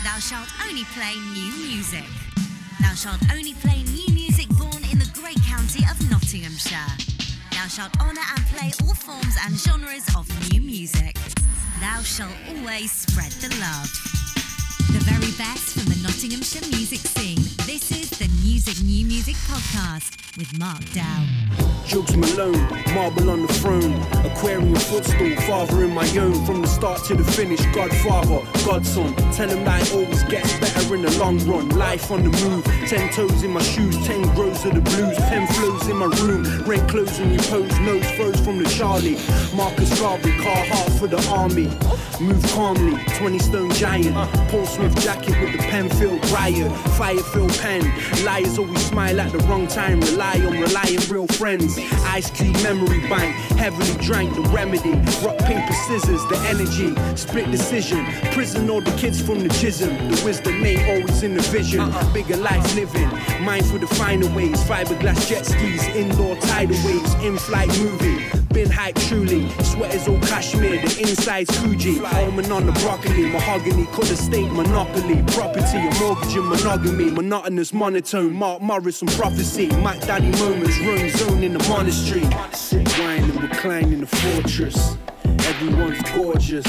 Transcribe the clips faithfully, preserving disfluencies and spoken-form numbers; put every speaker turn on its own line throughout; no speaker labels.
Thou shalt only play new music. Thou shalt only play new music born in the great county of Nottinghamshire. Thou shalt honour and play all forms and genres of new music. Thou shalt always spread the love. The very best from the Nottinghamshire music scene. This is the Music New Music Podcast with Mark Dow.
Jugs Malone, marble on the throne, aquarium footstool, father in my own. From the start to the finish, Godfather, Godson. Tell him that it always gets better in the long run. Life on the move, ten toes in my shoes, ten grows of the blues, ten flows in my room. Rent clothes and repose, nose froze from the Charlie. Marcus Garvey, Carhartt for the army. Move calmly, twenty stone giant. Paul Smith jacket with the pen-filled riot. Fire-filled pen, liars always smile at the wrong time. Rely on relying real friends. Ice Cube memory bank, heavily drank the remedy. Rock, paper, scissors, the energy. Split decision, prison or the kids from the jism. The wisdom ain't always in the vision. Bigger life living, mind for the finer ways. Fiberglass jet skis, indoor tidal waves. In-flight movie, been hyped truly. Sweaters all cashmere, the inside's Fuji. Almond on the broccoli, mahogany, could estate monopoly. Property, a mortgage and monogamy. Monotonous monotone, Mark Morris and prophecy. Mac Daddy moments, room zone in the monastery. Sit, wine and recline in the fortress. Everyone's gorgeous.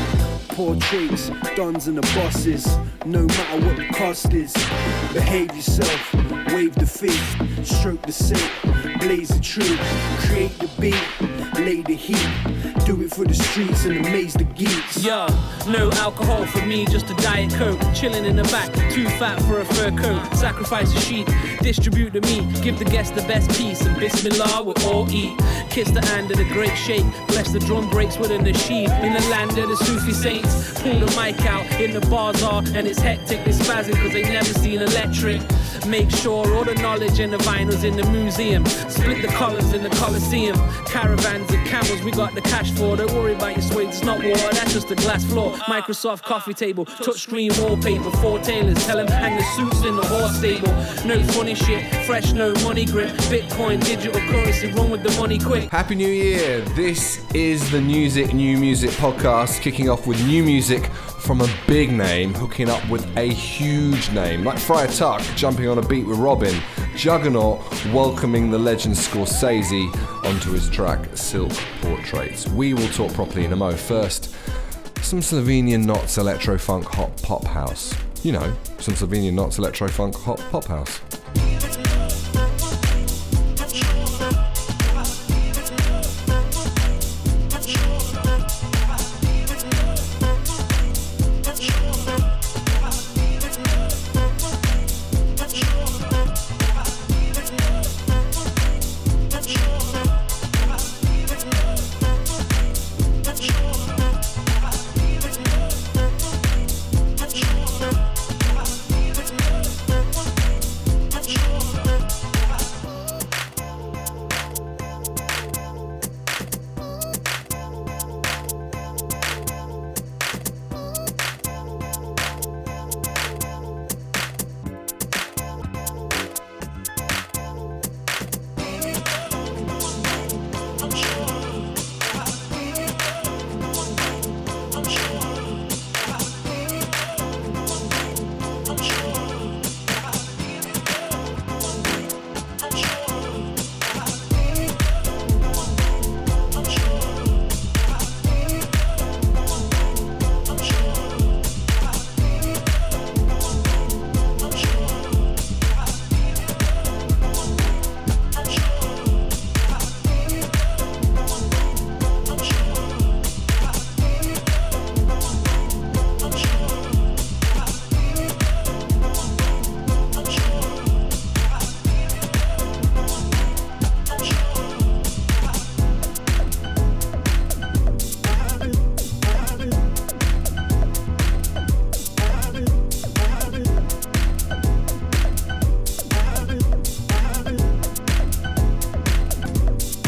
Portraits, dons and the bosses. No matter what the cost is. Behave yourself, wave the feet. Stroke the scent, blaze the truth. Create the beat, lay the heat. Do it for the streets and amaze the geeks.
Yeah, no alcohol for me, just a Diet Coke. Chilling in the back, too fat for a fur coat. Sacrifice the sheep, distribute the meat. Give the guests the best piece, and Bismillah we'll all eat. Kiss the hand of the great sheikh. Bless the drum breaks within the sheep. In the land of the Sufi saints. Pull the mic out in the bazaar, and it's hectic, it's spazzing cause they never seen electric. Make sure all the knowledge and the vinyl's in the museum. Split the colours in the Colosseum. Caravans and camels, we got the cash for. Don't worry about your swigs, it's not water, that's just a glass floor. Microsoft coffee table, touchscreen wallpaper. Four tailors, tell them hang the suits in the horse stable. No funny shit, fresh, no money grip. Bitcoin, digital currency, run with the money quick.
Happy New Year! This is the Music New Music Podcast, kicking off with new music from a big name, hooking up with a huge name, like Friar Tuck jumping on a beat with Robin, Juggernaut welcoming the legend Scorsese onto his track Silk Portraits. We will talk properly in a mo. First, some Slovenian Knots electro-funk hot pop house. You know, some Slovenian Knots electro-funk hot pop house.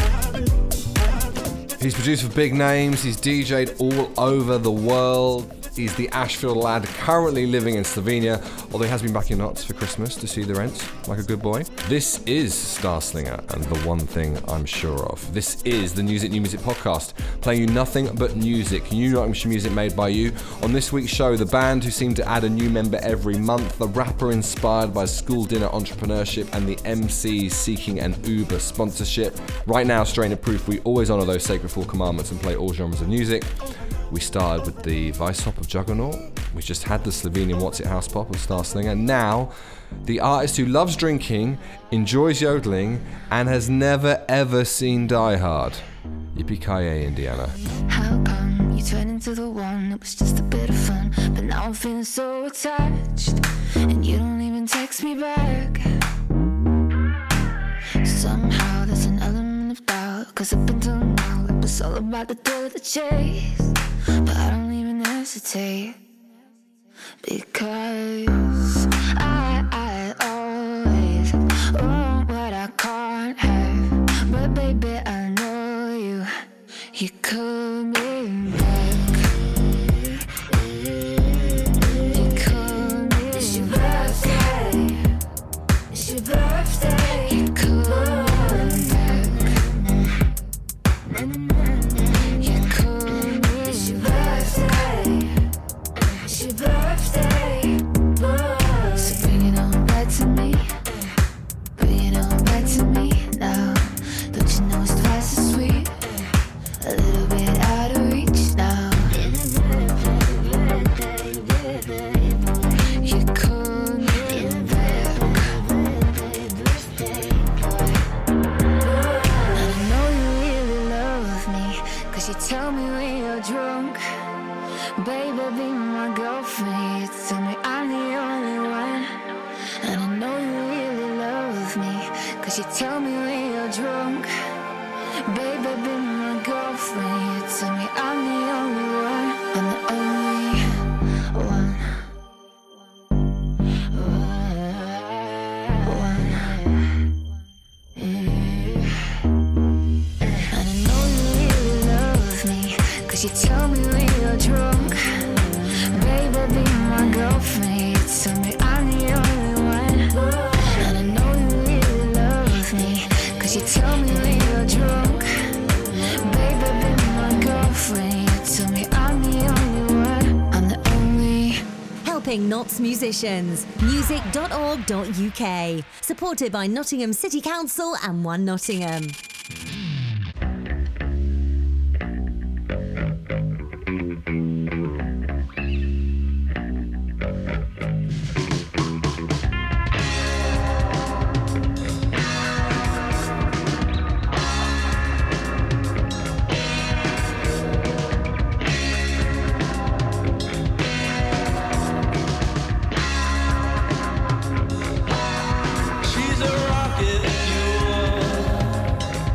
He's produced for big names, he's D J'd all over the world. He's the Ashfield lad currently living in Slovenia, although he has been back in Notts for Christmas to see the rents, like a good boy. This is Starslinger, and the one thing I'm sure of. This is the Music New Music podcast, playing you nothing but music, new Nottinghamshire music made by you. On this week's show, the band who seem to add a new member every month, the rapper inspired by school dinner entrepreneurship, and the M C seeking an Uber sponsorship. Right now, Strain of Proof, we always honour those sacred four commandments and play all genres of music. We started with the Vice Hop of Juggernaut. We just had the Slovenian What's It House Pop of Starslinger. Now, the artist who loves drinking, enjoys yodeling, and has never ever seen Die Hard. Yippee-ki-yay, Indiana.
How come you turned into the one? It was just a bit of fun, but now I'm feeling so attached, and you don't even text me back. Somehow there's an element of doubt, cause up until now it was all about the thrill of the chase. But I don't even hesitate, because I, I always want what I can't have. But baby, I know you, you're coming back. You're coming back. It's your birthday. It's your birthday. You're coming back. You're coming. It's your birthday. It's your birthday. So bring it on back to me. Bring it on back to me now. Don't you know it's twice as sweet? A little bit out of reach now. You're coming back. And I know you really love me, cause you tell me when you're drunk, baby, be my girlfriend. You tell me I'm the only one. And I know you really love me, cause you tell me when you're drunk, baby, be my girlfriend. You tell me I'm the only one. I'm the only one. One. And I know you really love me, cause you tell me when you're drunk, baby, be my girlfriend. You tell me I'm the only one. And I know you really love me, cause you tell me when you're drunk, baby, be my girlfriend. You tell me I'm the only one. I'm the only.
Helping Notts musicians. music dot org dot U K. Supported by Nottingham City Council and One Nottingham.
She's a rocket fuel.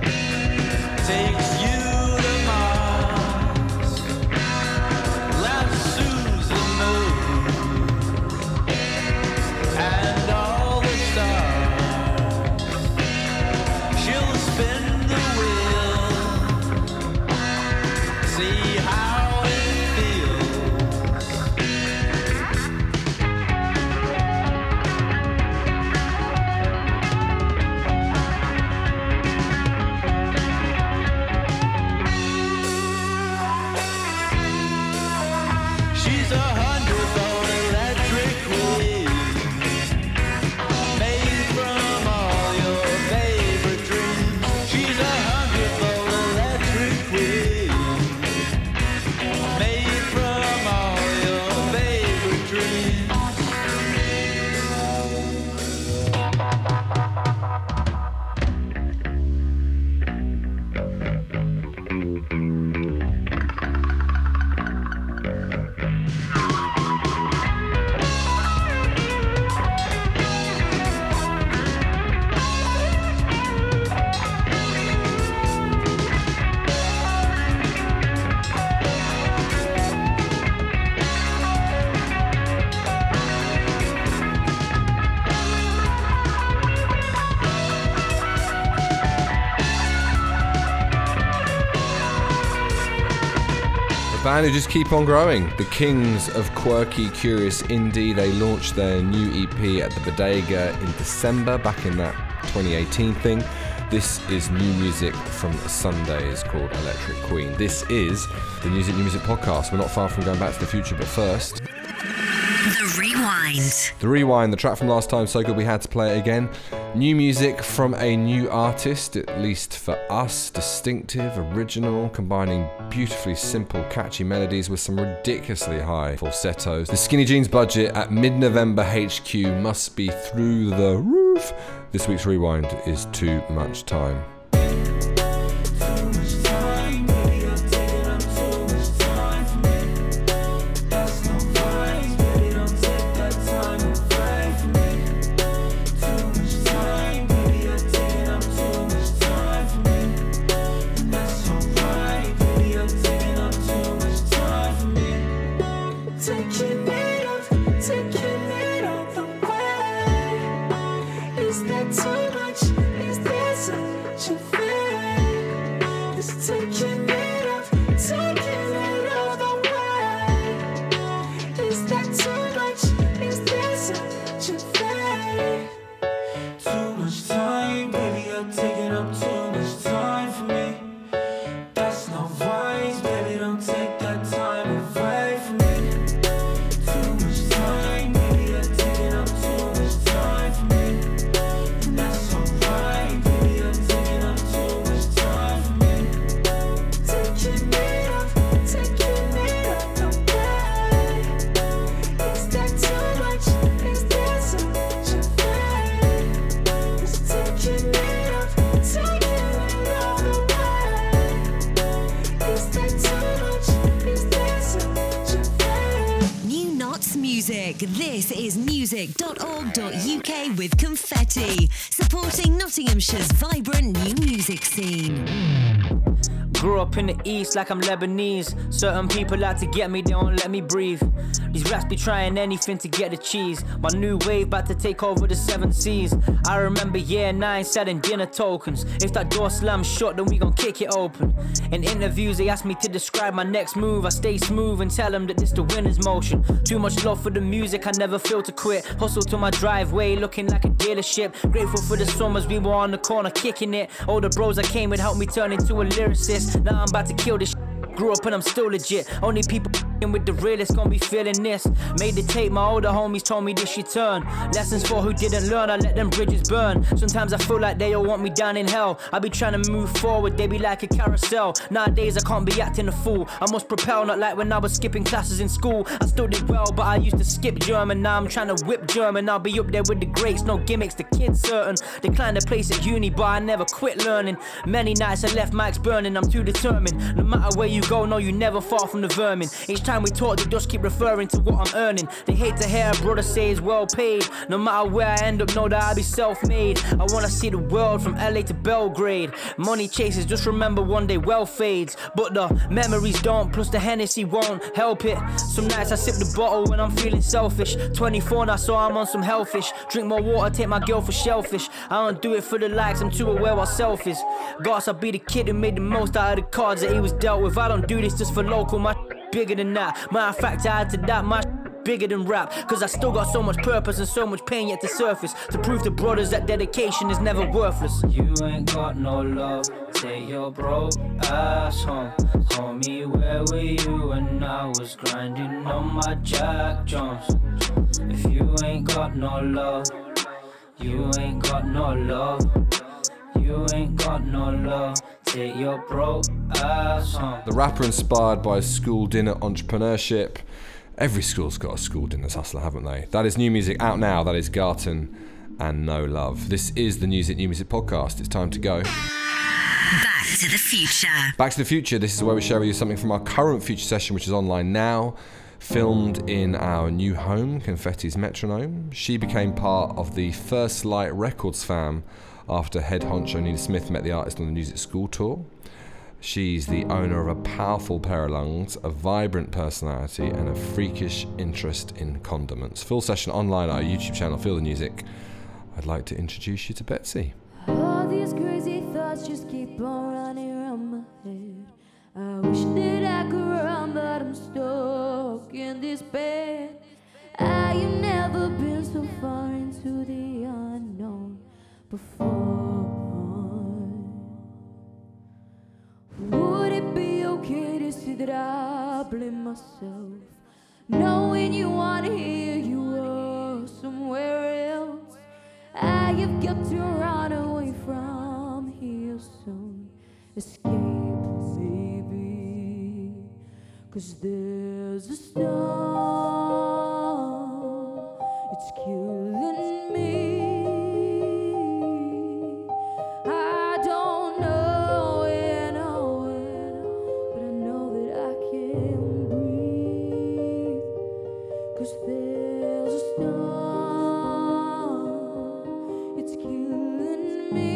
band who just keep on growing. The kings of quirky, curious indie. They launched their new E P at the Bodega in December, back in that twenty eighteen thing. This is new music from Sundays called Electric Queen. This is the Music New Music podcast. We're not far from going back to the future, but first...
The Rewind.
The Rewind, the track from last time, so good we had to play it again. New music from a new artist, at least for us. Distinctive, original, combining beautifully simple, catchy melodies with some ridiculously high falsettos. The Skinny Jeans budget at mid-November H Q must be through the roof. This week's Rewind is Too Much Time.
This is music dot org dot U K with Confetti, supporting Nottinghamshire's vibrant new music scene.
Grew up in the east like I'm Lebanese. Certain people like to get me, they don't let me breathe. These rats be trying anything to get the cheese. My new wave about to take over the seven seas. I remember year nine selling dinner tokens. If that door slams shut, then we gon' kick it open. In interviews they ask me to describe my next move. I stay smooth and tell them that this the winner's motion. Too much love for the music, I never feel to quit. Hustle to my driveway, looking like a dealership. Grateful for the summers, we were on the corner kicking it. All the bros I came with helped me turn into a lyricist. Now I'm about to kill this shit. Grew up and I'm still legit. Only people with the realest gon' be feeling this. Made the tape, my older homies told me this shit turn. Lessons for who didn't learn, I let them bridges burn. Sometimes I feel like they all want me down in hell. I be trying to move forward, they be like a carousel. Nowadays I can't be acting a fool. I must propel, not like when I was skipping classes in school. I still did well, but I used to skip German. Now I'm trying to whip German. I'll be up there with the greats, no gimmicks, the kids certain. Declined a place at uni, but I never quit learning. Many nights I left mics burning, I'm too determined. No matter where you go, no, you never far from the vermin. Each time we talk, they just keep referring to what I'm earning. They hate to hear a brother say it's well paid. No matter where I end up, know that I'll be self-made. I wanna see the world from L A to Belgrade. Money chases, just remember one day well fades. But the memories don't, plus the Hennessy won't help it. Some nights I sip the bottle when I'm feeling selfish. twenty-four now, so I'm on some hellfish. Drink more water, take my girl for shellfish. I don't do it for the likes, I'm too aware what self is. Gosh, I'll be the kid who made the most out of the cards that he was dealt with. I don't do this just for local, my bigger than that. Matter of fact, I add to that, my bigger than rap. Cause I still got so much purpose and so much pain yet to surface. To prove to brothers that dedication is never worthless. You ain't got no love, take your broke ass home. Homie, where were you when I was grinding on my Jack Jones? If you ain't got no love, you ain't got no love. You ain't got no love, take your broke ass home.
The rapper inspired by school dinner entrepreneurship. Every school's got a school dinner's hustler, haven't they? That is new music out now. That is Garton and No Love. This is the Music New Music podcast. It's time to go
Back to the Future.
Back to the Future. This is where we share with you something from our current Future session, which is online now. Filmed in our new home, Confetti's Metronome. She became part of the First Light Records fam after head honcho Nina Smith met the artist on the music school tour. She's the owner of a powerful pair of lungs, a vibrant personality, and a freakish interest in condiments. Full session online on our YouTube channel, Feel the Music. I'd like to introduce you to Betsy.
All these crazy thoughts just keep on running around my head. I wish that I could run, but I'm this bed. I have never been so far into the unknown before. Would it be okay to say that I blame myself, knowing you want to hear you were somewhere else? I have got to run away from here soon. Escape, baby, 'cause there's a storm, it's killing me. I don't know when or when, but I know that I can breathe, 'cause there's a storm, it's killing me.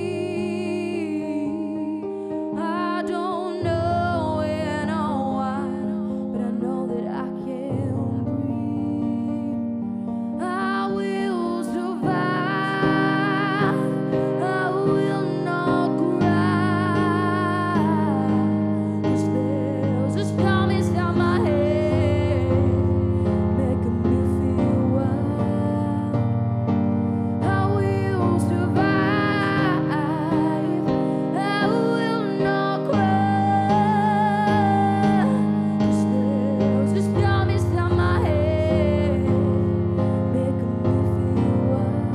I don't know when or why, but I know that I can breathe. I will survive, I will not cry, 'cause there's a storm inside my head, making me feel wild. I will survive, I will not cry, 'cause there's a storm inside my head, making me feel wild.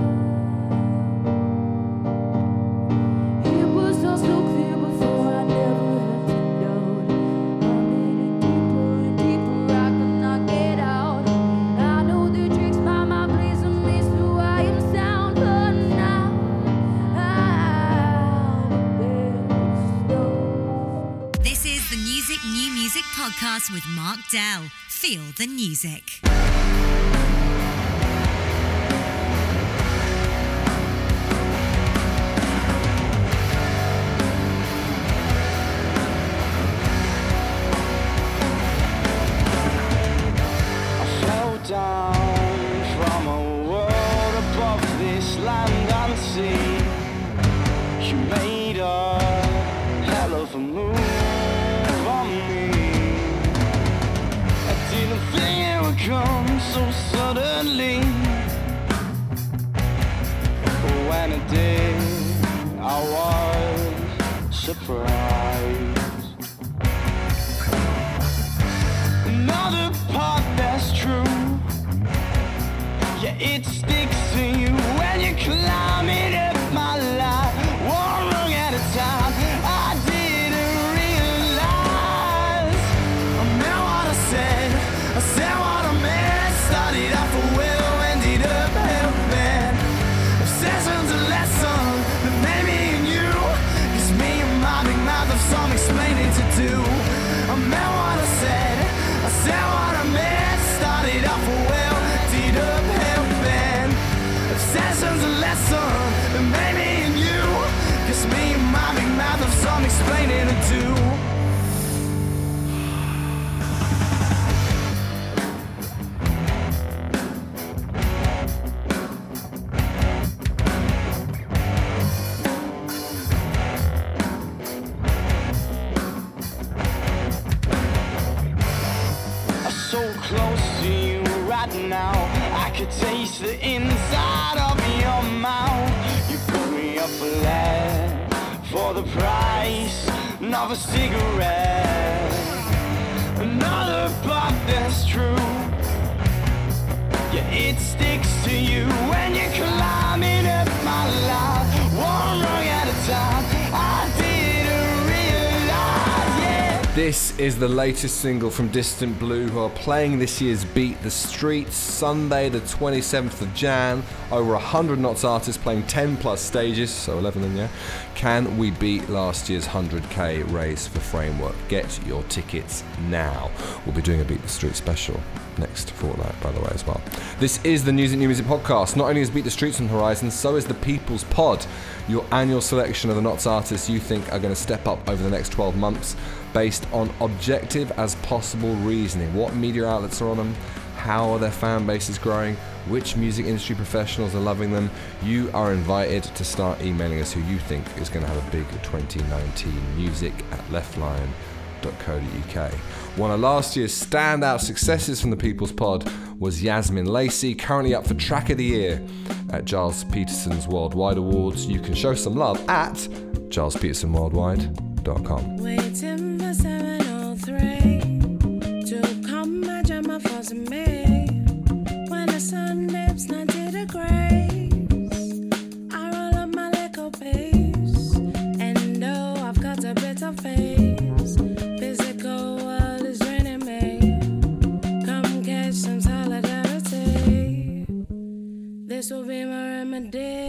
It was all so clear before, I never had to doubt. I made it deeper and deeper, I could not get out. I know the tricks by my blazing me, so I am sound, but now I'm there's no.
This is the Music New Music podcast with Mark Dell. Feel the music.
I fell down from a world above this land and sea. You made a hell of a move on me. I didn't think it would come so suddenly, but when it did, I was surprised. Another part that's true, yeah, it sticks to you when you're climbing up my life, one rung at a time. I didn't realize I meant what I said, I said what I meant. Started off for well, ended up helping. Obsession's a lesson that made me and you, 'cause me and my big mouth have some explaining to do. I meant what I said, I said what I meant. Started off for well, ended up helping. Obsession's a lesson that made me and you, 'cause me and my big mouth have some explaining to do. I'm so close to you right now, I could taste the inside of your mouth. You put me up for lead for the price of a cigarette. Another part that's true, yeah, it sticks to you when you're climbing up my life, one rung at a time. I didn't realize, yeah.
This is the latest single from Distant Blue, who are playing this year's Beat the Streets, Sunday the twenty-seventh of Jan. Over one hundred Knots artists playing ten plus stages, so eleven in, yeah. Can we beat last year's one hundred k race for Framework? Get your tickets now. We'll be doing a Beat the Streets special next fortnight, by the way, as well. This is the Music New Music podcast. Not only is Beat the Streets on the horizon, so is the People's Pod, your annual selection of the Knots artists you think are going to step up over the next twelve months, based on objective as possible reasoning. What media outlets are on them? How are their fan bases growing? Which music industry professionals are loving them? You are invited to start emailing us who you think is going to have a big twenty nineteen. Music at leftline dot co dot uk. One of last year's standout successes from the People's Pod was Yasmin Lacey, currently up for Track of the Year at Giles Peterson's Worldwide Awards. You can show some love at giles peterson worldwide dot com.
Waiting for seven oh three to come my jammer for some me. When the sun dips ninety degrees, I roll up my little piece. And though I've got a bit of face, physical world is draining me. Come catch some solidarity. This will be my remedy.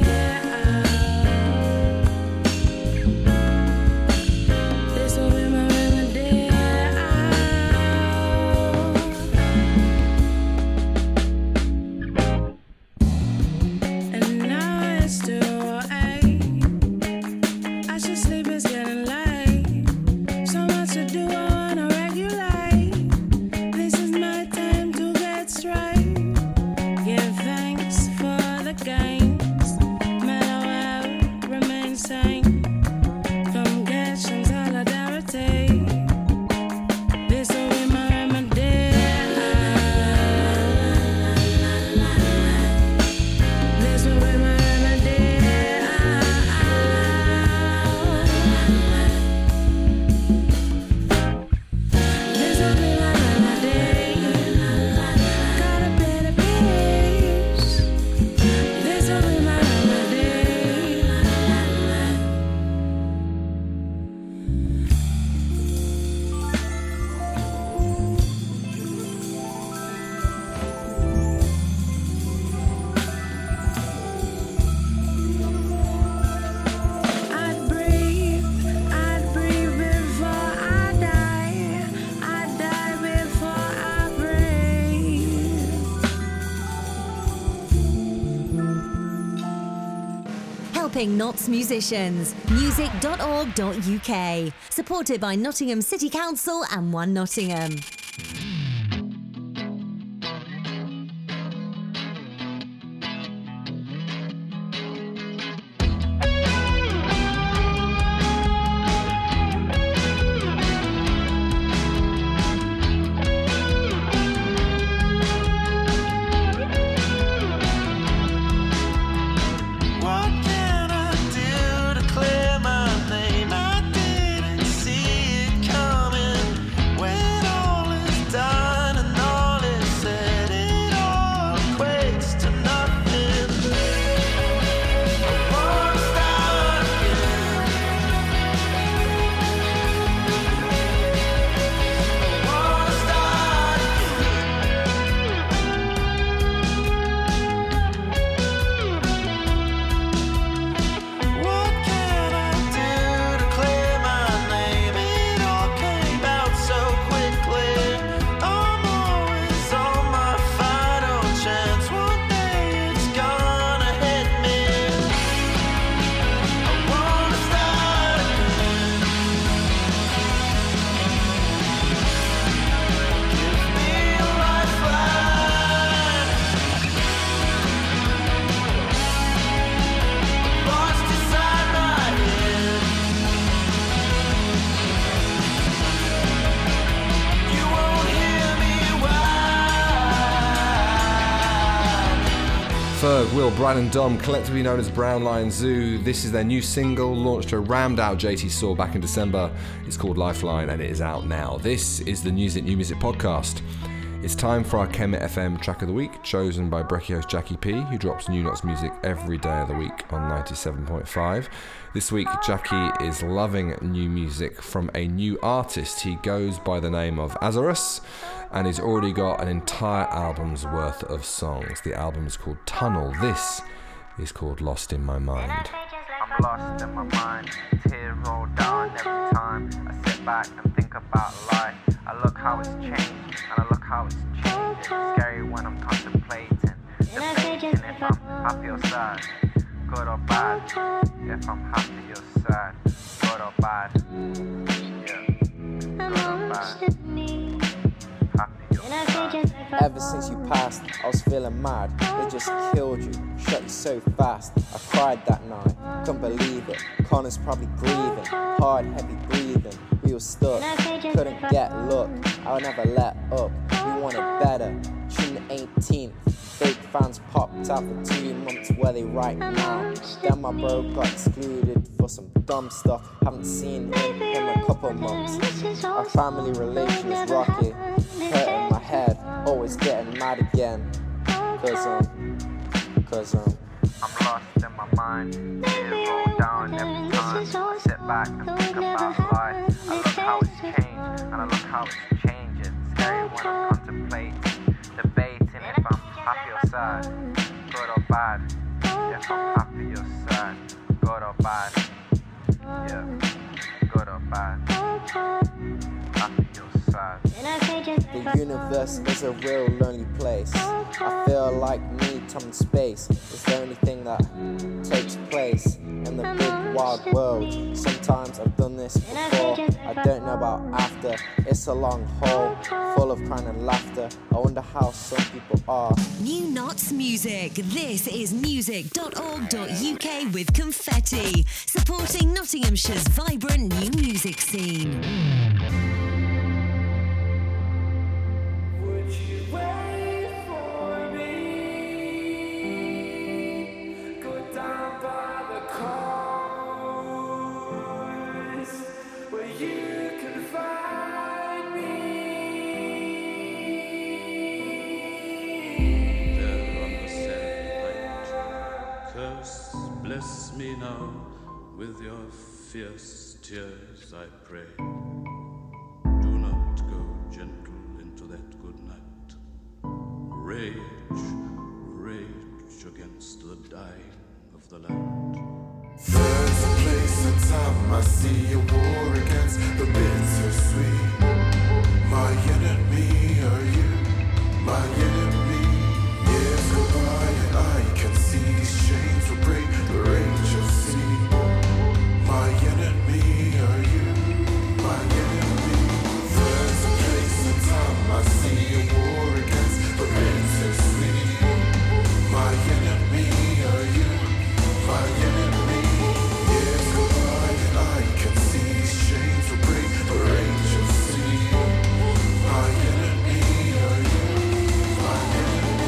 Notts musicians. music dot org dot uk. Supported by Nottingham City Council and One Nottingham.
Ferg, Will, Brian and Dom, collectively known as Brown Lion Zoo. This is their new single, launched to a rammed out J T Saw back in December. It's called Lifeline and it is out now. This is the Music New Music podcast. It's time for our Kemet F M track of the week, chosen by Brekkie host Jackie P, who drops new Notts music every day of the week on ninety-seven point five. This week, Jackie is loving new music from a new artist. He goes by the name of Azarus, and he's already got an entire album's worth of songs. The album is called Tunnel. This is called Lost in My Mind.
I'm lost in my mind, tears roll down every time I sit back and think about life. I look how it's changed, and I look how it's changed. It's scary when I'm contemplating, debating if I'm happy or sad, good or bad. If I'm happy or sad, good or bad. Yeah, good or bad. Happy or sad.
Ever since you passed, I was feeling mad. They just killed you, shot you so fast. I cried that night, couldn't believe it. Connor's probably grieving, hard, heavy breathing. we were stuck, couldn't get luck. I would never let up, we wanted better. June the eighteenth, fake fans popped out for two months, where they right now? Then my bro got excluded for some dumb stuff. Haven't seen him in a couple months. Our family relation is rocky, hurting my head, always getting mad again. Cause um, cause um
I'm lost in my mind, tears roll down every time I sit back and think about life. I look how it's changed, and I look how it's changing. Scary when I'm contemplating, debating if I'm happy or sad, good or bad. If I'm happy or sad, good or bad. Yeah, good or bad. Happy or sad.
The universe is a real lonely place. I feel like me, time and space is the only thing that takes place in the big wild world. Sometimes I've done this before, I don't know about after. It's a long haul, full of crying and laughter. I wonder how some people are.
New Knots Music. This is music dot org dot U K with Confetti, supporting Nottinghamshire's vibrant new music scene.
Bless me now with your fierce tears, I pray. Do not go gentle into that good night. Rage, rage against the dying of the land.
There's a place and time I see a war against the bittersweet. My enemy are you, my enemy. Years go by and I can see these chains will break the rage of sea. My enemy are you, my enemy. There's a place and time I see a war against the bittersweet. My enemy are you, my enemy. Years go by and I can see these chains will break the rage of sea. My enemy are you, my enemy.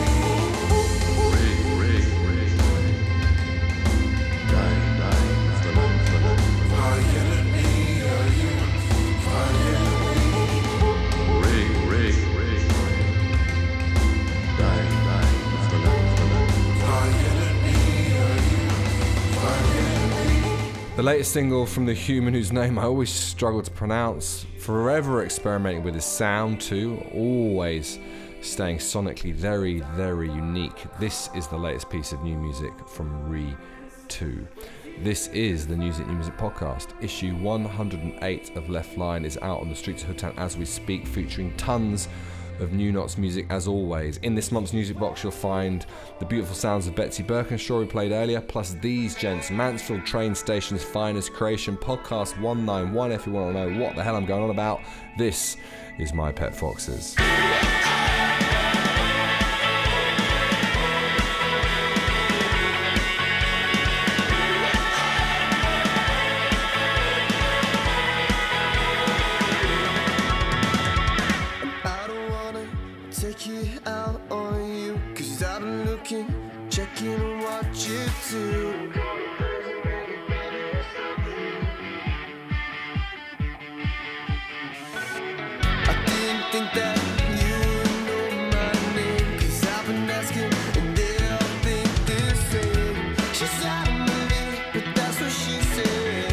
The latest single from the human whose name I always struggle to pronounce, forever experimenting with his sound too, always staying sonically very, very unique. This is the latest piece of new music from Re two. This is the Music New Music Podcast. Issue one hundred eight of Left Line is out on the streets of Hoodtown as we speak, featuring tons of New Knots music as always. In this month's music box you'll find the beautiful sounds of Betsy Birkenshaw we played earlier, plus these gents, Mansfield train station's finest creation, podcast one ninety-one if you want to know what the hell I'm going on about. This is My Pet Foxes.
Checking what you do. I didn't think that you would know my name, 'cause I've been asking and they all think the same. She said I'm late, but that's what she said.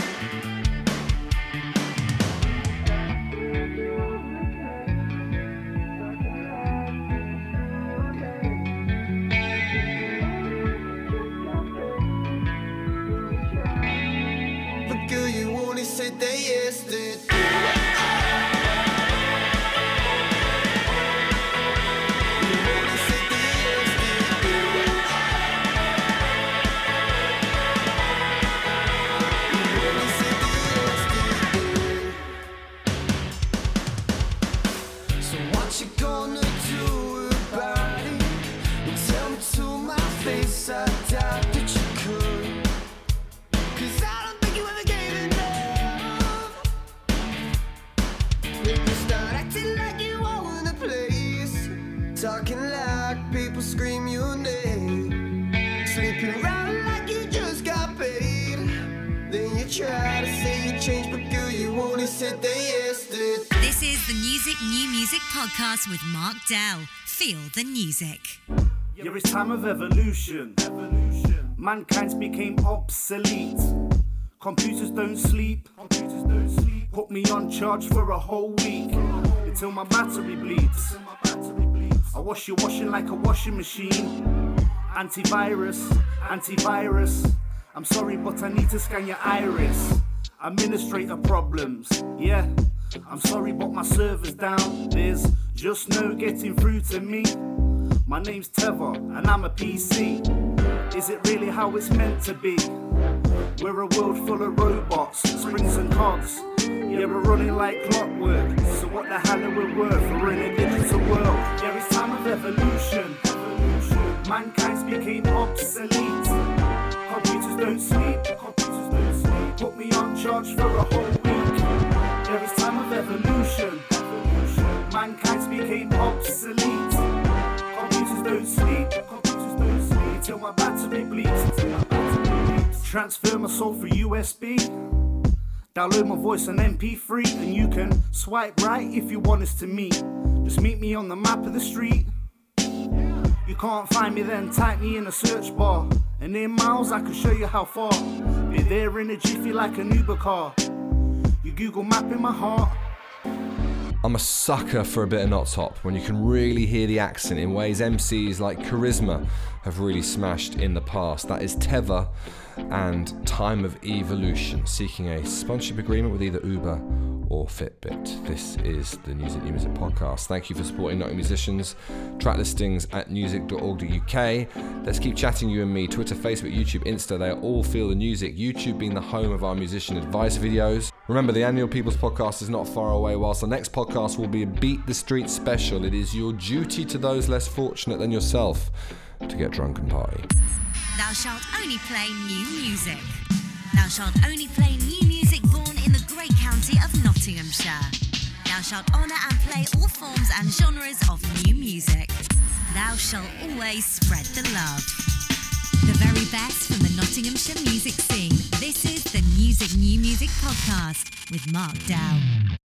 Girl, you only said that yesterday. So what you gonna do about it? And tell me to my face I doubt that you could. 'Cause I don't think you ever gave enough.
your name. Sleeping around like you just got paid. Then you try to say you changed, but girl, you only said that yesterday.
This is the Music New Music podcast with Mark Dell. Feel the music.
Yeah, it's time of evolution. Evolution. Mankind's became obsolete. Computers don't sleep. Computers don't sleep. Put me on charge for a whole week until my battery bleeds. I wash your washing like a washing machine. Antivirus, antivirus. I'm sorry, but I need to scan your iris. Administrator problems, yeah. I'm sorry, but my server's down. There's just no getting through to me. My name's Teva, and I'm a P C. Is it really how it's meant to be? We're a world full of robots, springs and cogs. Yeah, we're running like clockwork. So what the hell are we worth? We're in a digital world. Yeah, it's time of evolution. evolution. Mankind's became obsolete. Computers don't sleep. Computers don't sleep. Put me on charge for a whole week. Yeah, it's time of evolution. evolution. Mankind's became obsolete. Computers don't sleep. Computers don't sleep. Until my battery bleeds. Until my battery bleeds. Transfer my soul through U S B. Download my voice on M P three, and you can swipe right if you want us to meet. Just meet me on the map of the street. You can't find me, then type me in a search bar, and in miles I can show you how far. Be there in a jiffy like an Uber car. You Google map in my heart.
I'm a sucker for a bit of Not Top, when you can really hear the accent in ways M Cs like Charisma have really smashed in the past. That is Teva and Time of Evolution, seeking a sponsorship agreement with either Uber or Fitbit. This is the Music New Music podcast. Thank you for supporting Nottingham musicians. Track listings at music dot org dot U K. Let's keep chatting, you and me. Twitter, Facebook, YouTube, Insta, they all feel the music. YouTube being the home of our musician advice videos. Remember, the annual People's Podcast is not far away, whilst the next podcast will be a Beat the Street special. It is your duty to those less fortunate than yourself to get drunk and party.
Thou shalt only play new music. Thou shalt only play new music born in the great county of Nottinghamshire. Thou shalt honour and play all forms and genres of new music. Thou shalt always spread the love. The very best from the Nottinghamshire music scene. This is the Music New Music podcast with Mark Dow.